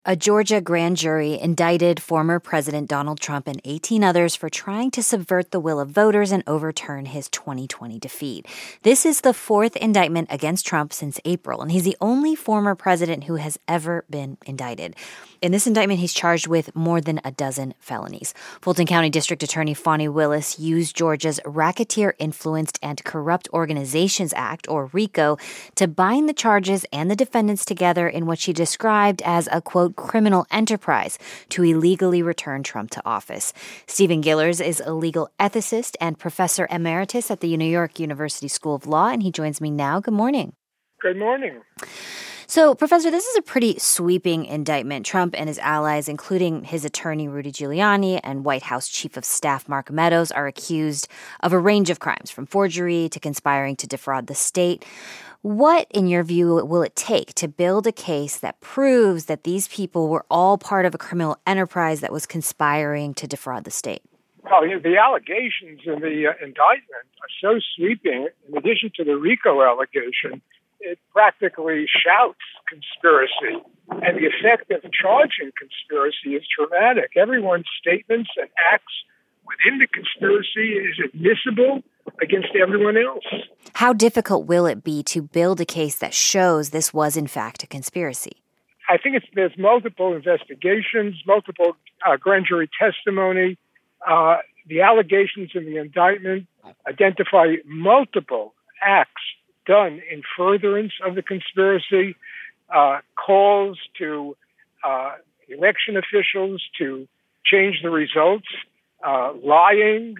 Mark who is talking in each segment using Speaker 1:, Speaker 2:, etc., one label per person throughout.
Speaker 1: A Georgia grand jury indicted former President Donald Trump and 18 others for trying to subvert the will of voters and overturn his 2020 defeat. This is the fourth indictment against Trump since April, and he's the only former president who has ever been indicted. In this indictment, he's charged with more than a dozen felonies. Fulton County District Attorney Fani Willis used Georgia's Racketeer Influenced and Corrupt Organizations Act, or RICO, to bind the charges and the defendants together in what she described as a, quote, criminal enterprise to illegally return Trump to office. Stephen Gillers is a legal ethicist and professor emeritus at the New York University School of Law, and he joins me now. Good morning.
Speaker 2: Good morning.
Speaker 1: So, Professor, this is a pretty sweeping indictment. Trump and his allies, including his attorney Rudy Giuliani and White House Chief of Staff Mark Meadows, are accused of a range of crimes, from forgery to conspiring to defraud the state. What, in your view, will it take to build a case that proves that these people were all part of a criminal enterprise that was conspiring to defraud the state?
Speaker 2: Well, the allegations in the indictment are so sweeping. In addition to the RICO allegation, it practically shouts conspiracy. And the effect of charging conspiracy is dramatic. Everyone's statements and acts within the conspiracy is admissible against everyone else.
Speaker 1: How difficult will it be to build a case that shows this was, in fact, a conspiracy?
Speaker 2: I think there's multiple investigations, multiple grand jury testimony. The allegations in the indictment identify multiple acts done in furtherance of the conspiracy, calls to election officials to change the results, lying,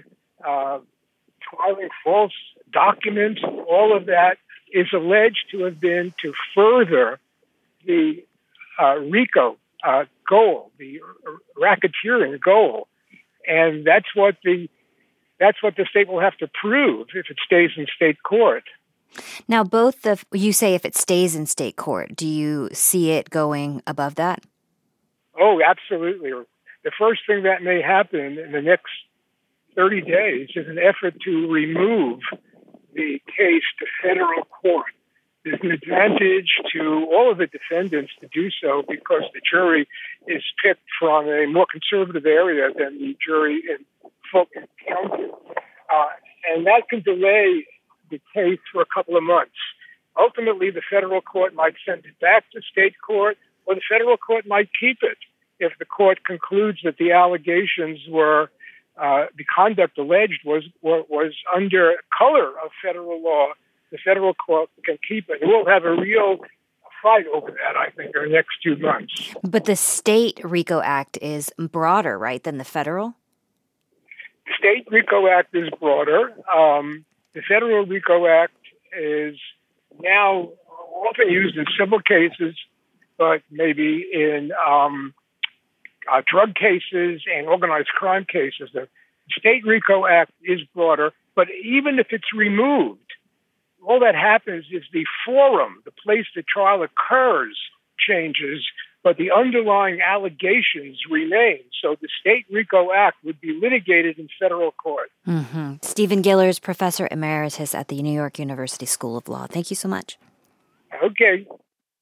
Speaker 2: filing false documents. All of that is alleged to have been to further the RICO goal, the racketeering goal, and that's what the state will have to prove if it stays in state court.
Speaker 1: Now, you say if it stays in state court, do you see it going above that?
Speaker 2: Oh, absolutely. The first thing that may happen in the next 30 days is an effort to remove the case to federal court. There's an advantage to all of the defendants to do so because the jury is picked from a more conservative area than the jury in Fulton County. And that can delay the case for a couple of months. Ultimately, the federal court might send it back to state court, or the federal court might keep it if the court concludes that the allegations were the conduct alleged was under color of federal law. The federal court can keep it. We'll have a real fight over that, I think, in the next 2 months.
Speaker 1: But the state RICO Act is broader, right, than the federal?
Speaker 2: The state RICO Act is broader. The federal RICO Act is now often used in civil cases, but maybe in drug cases and organized crime cases. The state RICO Act is broader, but even if it's removed, all that happens is the forum, the place the trial occurs, changes, but the underlying allegations remain. So the state RICO Act would be litigated in federal court.
Speaker 1: Mm-hmm. Stephen Gillers, professor emeritus at the New York University School of Law. Thank you so much.
Speaker 2: Okay.